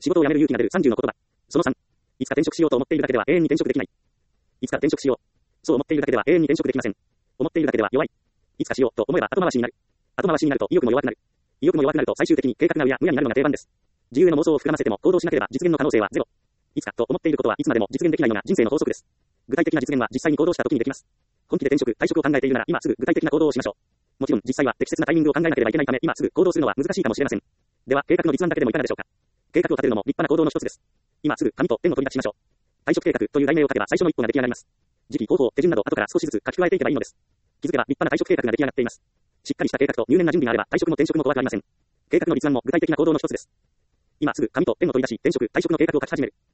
仕事を辞める勇気が出る30の言葉。その3。いつか転職しようと思っているだけでは永遠に転職できない。いつか転職しよう。そう思っているだけでは永遠に転職できません。思っているだけでは弱い。いつかしようと思えば後回しになる。後回しになると意欲も弱くなる。意欲も弱くなると最終的に計画がうやむやになるのが定番です。自由の妄想を膨らませても行動しなければ実現の可能性はゼロ。いつかと思っていることはいつまでも実現できないのが人生の法則です。具体的な実現は実際に行動した時にできます。本気で転職、退職を考えているなら今すぐ具体的な行動をしましょう。もちろん実際は適切なタイミングを考えなければいけないため今すぐ行動するのは難しいかもしれません。では計画の立案だけでもいかがでしょうか。計画を立てるのも立派な行動の一つです。今すぐ紙とペンを取り出しましょう。退職計画という題名を書けば最初の一歩が出来上がります。時期、方法、手順など後から少しずつ書き加えていけばいいのです。気づけば立派な退職計画が出来上がっています。しっかりした計画と入念な準備があれば退職も転職も怖くありません。計画の立案も具体的な行動の一つです。今すぐ紙とペンを取り出し転職、退職の計画を書き始める。